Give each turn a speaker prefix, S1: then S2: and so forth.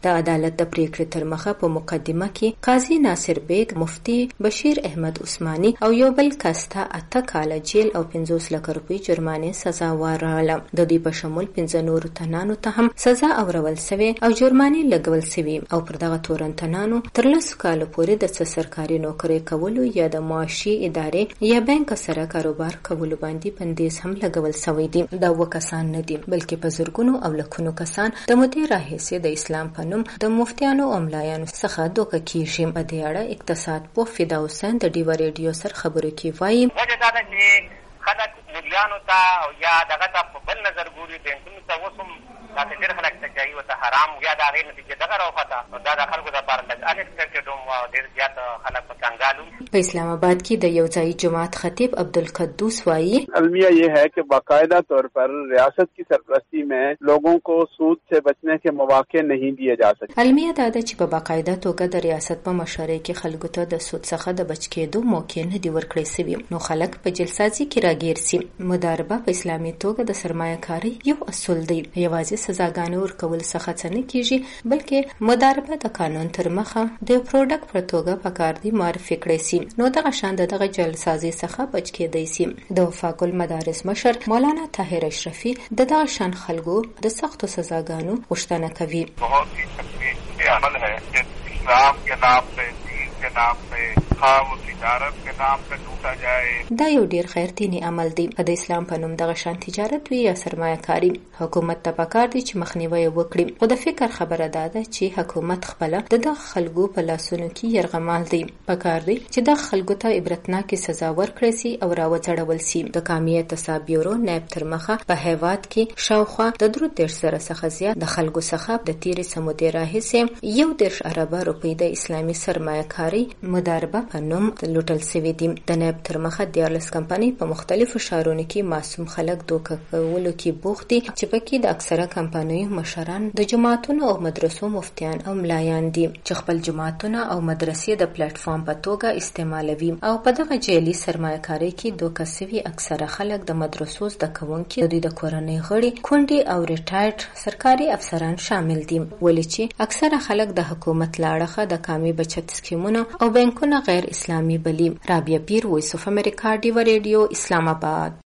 S1: د عدالت د پریکړې تر مخه په مقدمه کې قاضي ناصر بیگ، مفتي بشیر احمد عثماني او یو بل کس ته 8 کاله جیل او 50 لک روپۍ جرمانې سزا ورکړه. د دې په شمول 15 نورو تنانو ته هم سزا اورول شوې او جرمانې لګول شوې او پر دغه تورنتنانو تر 10 کالو پورې د سرکاري نوکری کولو یا د معاشي ادارې یا بانک سره کاروبار کولو باندې بندیز هم لګول شوی دی. دا وکسان نه دي بلکې په زرګونو او لکونو کسان د مدیر راهیسې د اسلام په نوم د مفتیانو او ملایانو څخه دوکه کیږي. په دې اړه اقتصاد پوه فدا حسین د ډیو ریډیو سره خبرو کې وایي
S2: وجه دا ده چې خلک مليانو ته او یا دغه ته په بل نظر ګوري، بینکونو ته اوس هم داسې ډېر خلک ته کوي ورته حرام یا د هغې نتیجې دغه راوخته، نو دا د خلکو دپاره لږ انېکسپېکټډ هم او ډېر زیات خلک په کنګال وو.
S1: په اسلام آباد کې د یو ځایي جماعت خطیب عبدالقدوس وایي
S3: المیہ یہ ہے کہ باقاعدہ طور پر ریاست کی سرپرستی میں لوگوں کو سود سے بچنے کے مواقع نہیں دیے جا سکتے.
S1: المیہ دا ده چې په باقاعده توګه د ریاست په مشورې کې خلکو ته د سود څخه د بچ کېدو موقع نه دی ورکړی شوی، نو خلک په جلسازي کې راګیر سي. مداربه په اسلامي توګه د سرمایه کاري یو اصول دی. یوازې سزاګانې ورکول څخه څه نه کیږي بلکې مداربه د قانون تر مخه د پروډکټ په توګه په کار دی معرفي کړی سي، نو دغه شان دغه جلسازي څخه بچ کېدای سي. د وفاق المدارس مشر مولانا طاهر اشرفي دغه شان خلکو د سختو سزاګانو غوښتنه کوي.
S4: बहुत ही तकलीफ अमल है कि इस्लाम के नाम पे, दीन के नाम पे, खाओ تجارت के नाम पे लूटा जाए.
S1: دا یو ډیر خیر دیني عمل دی. د اسلام په نوم دغه شان تجارت وی یا سرمایه کاری. حکومت ته پکار دی چې مخنیوي وکړي. خو د فکر خبره ده چې حکومت خپل د خلکو په لاسونو کې يرغمال دی. پکار دی چې د خلکو ته عبرتناکه سزا ورکړي سي او راوځړول سي. د قومي احتساب بیورو نائب تر مخه په هیواد کې شاوخوا د 3 سره څخه زیات د خلکو څخه د تیرې سمودي راهیسې 1 ارب روپۍ د اسلامي سرمایه کاری مداربه په نوم لوټل شوی دي. د نائب تر مخه دیالس کمپنۍ په مختلفو ښارونو کې معصوم خلک دوکه کولو کې بوخت دي چې پکې د اکثره کمپنیو مشران د جماعتونو او مدرسو مفتیان او ملایان دي چې خپل جماعتونه او مدرسې د پلیټ فارم په توګه استعمالوي او په دغه جعلي سرمایه کاری کې دوکه شوي اکثره خلک د مدرسو زده کوونکي، د دوی د کورنۍ غړي، کونډې او ریټایرډ سرکاري افسران شامل دي. ولې چې اکثره خلک د حکومت لاړخه د قومي بچت سکیمونو او بانکونو غیر اسلامي بلی. رابعه پیر، وایس اف امریکا، ډیو ریډیو، اسلام آباد.